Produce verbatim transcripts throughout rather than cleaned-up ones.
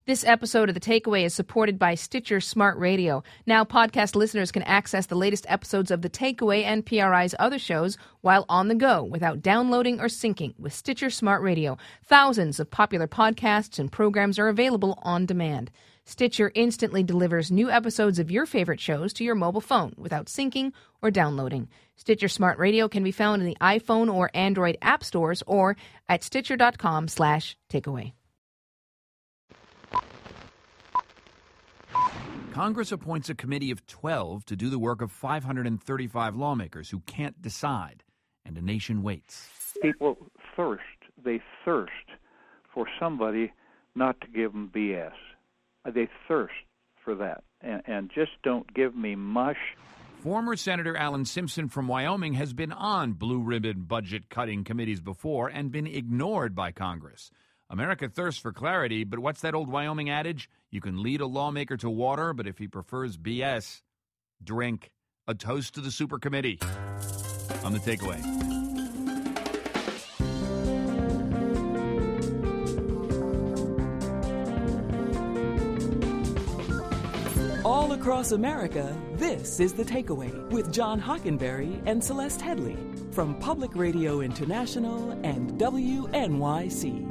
This episode of The Takeaway is supported by Stitcher Smart Radio. Now podcast listeners can access the latest episodes of The Takeaway and P R I's other shows while on the go without downloading or syncing with Stitcher Smart Radio. Thousands of popular podcasts and programs are available on demand. Stitcher instantly delivers new episodes of your favorite shows to your mobile phone without syncing or downloading. Stitcher Smart Radio can be found in the iPhone or Android app stores or at stitcher.com slash takeaway. Congress appoints a committee of twelve to do the work of five hundred thirty-five lawmakers who can't decide, and a nation waits. People thirst, they thirst for somebody not to give them B S. They thirst for that, and, and just don't give me mush. Former Senator Alan Simpson from Wyoming has been on blue-ribbon budget-cutting committees before and been ignored by Congress. America thirsts for clarity, but what's that old Wyoming adage? You can lead a lawmaker to water, but if he prefers B S, drink. A toast to the super committee. On The Takeaway. All across America, this is The Takeaway with John Hockenberry and Celeste Headley from Public Radio International and W N Y C.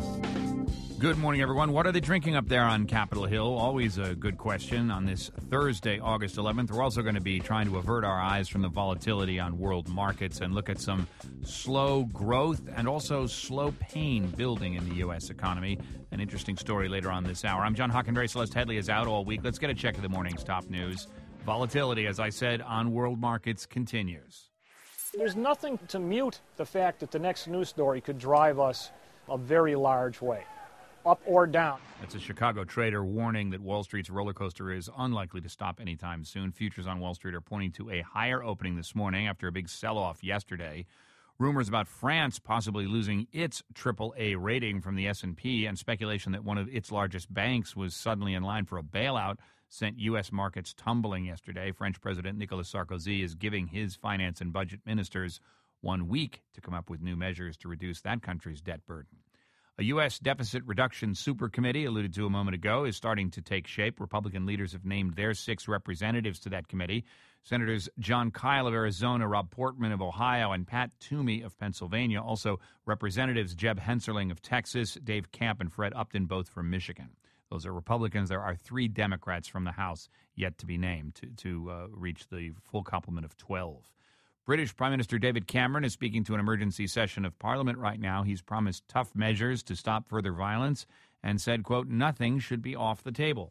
Good morning, everyone. What are they drinking up there on Capitol Hill? Always a good question on this Thursday, August eleventh. We're also going to be trying to avert our eyes from the volatility on world markets and look at some slow growth and also slow pain building in the U S economy. An interesting story later on this hour. I'm John Hockenberry. Celeste Headley is out all week. Let's get a check of the morning's top news. Volatility, as I said, on world markets continues. There's nothing to mute the fact that the next news story could drive us a very large way, up or down. That's a Chicago trader warning that Wall Street's roller coaster is unlikely to stop anytime soon. Futures on Wall Street are pointing to a higher opening this morning after a big sell-off yesterday. Rumors about France possibly losing its triple A rating from the S and P and speculation that one of its largest banks was suddenly in line for a bailout sent U S markets tumbling yesterday. French President Nicolas Sarkozy is giving his finance and budget ministers one week to come up with new measures to reduce that country's debt burden. A U S deficit reduction super committee, alluded to a moment ago, is starting to take shape. Republican leaders have named their six representatives to that committee. Senators John Kyle of Arizona, Rob Portman of Ohio, and Pat Toomey of Pennsylvania. Also, Representatives Jeb Hensarling of Texas, Dave Camp, and Fred Upton, both from Michigan. Those are Republicans. There are three Democrats from the House yet to be named to, to uh, reach the full complement of twelve. British Prime Minister David Cameron is speaking to an emergency session of Parliament right now. He's promised tough measures to stop further violence and said, quote, nothing should be off the table.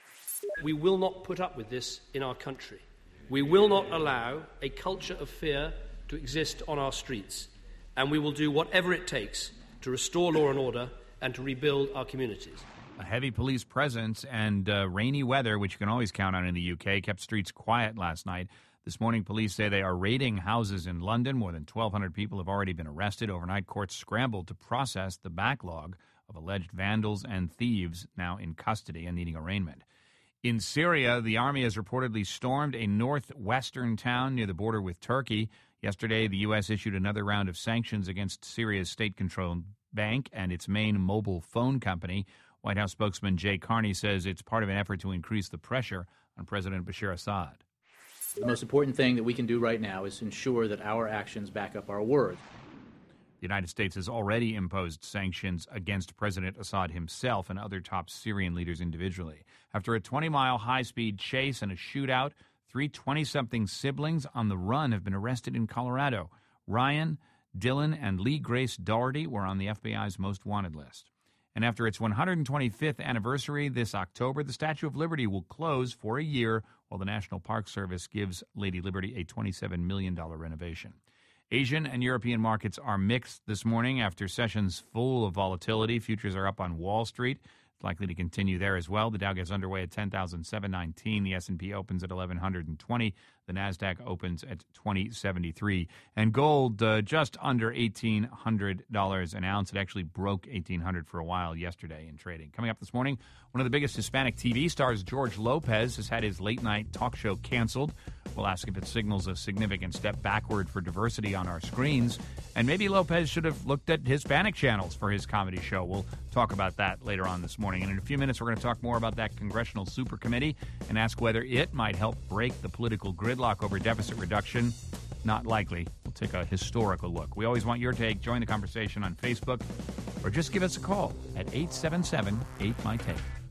We will not put up with this in our country. We will not allow a culture of fear to exist on our streets, and we will do whatever it takes to restore law and order and to rebuild our communities. A heavy police presence and uh, rainy weather, which you can always count on in the U K, kept streets quiet last night. This morning, police say they are raiding houses in London. More than twelve hundred people have already been arrested. Overnight, courts scrambled to process the backlog of alleged vandals and thieves now in custody and needing arraignment. In Syria, the army has reportedly stormed a northwestern town near the border with Turkey. Yesterday, the U S issued another round of sanctions against Syria's state-controlled bank and its main mobile phone company. White House spokesman Jay Carney says it's part of an effort to increase the pressure on President Bashar Assad. The most important thing that we can do right now is ensure that our actions back up our words. The United States has already imposed sanctions against President Assad himself and other top Syrian leaders individually. After a twenty-mile high-speed chase and a shootout, three twenty-something siblings on the run have been arrested in Colorado. Ryan, Dylan, and Lee Grace Daugherty were on the F B I's most wanted list. And after its one hundred twenty-fifth anniversary this October, the Statue of Liberty will close for a year while the National Park Service gives Lady Liberty a twenty-seven million dollars renovation. Asian and European markets are mixed this morning after sessions full of volatility. Futures are up on Wall Street. It's likely to continue there as well. The Dow gets underway at ten thousand seven hundred nineteen. The S and P opens at eleven twenty. The Nasdaq opens at twenty seventy-three. And gold uh, just under eighteen hundred dollars an ounce. It actually broke eighteen hundred dollars for a while yesterday in trading. Coming up this morning, one of the biggest Hispanic T V stars, George Lopez, has had his late-night talk show canceled. We'll ask if it signals a significant step backward for diversity on our screens. And maybe Lopez should have looked at Hispanic channels for his comedy show. We'll talk about that later on this morning. And in a few minutes, we're going to talk more about that congressional supercommittee and ask whether it might help break the political gridlock over deficit reduction. Not likely. We'll take a historical look. We always want your take. Join the conversation on Facebook or just give us a call at eight seven seven, eight M Y T A K E.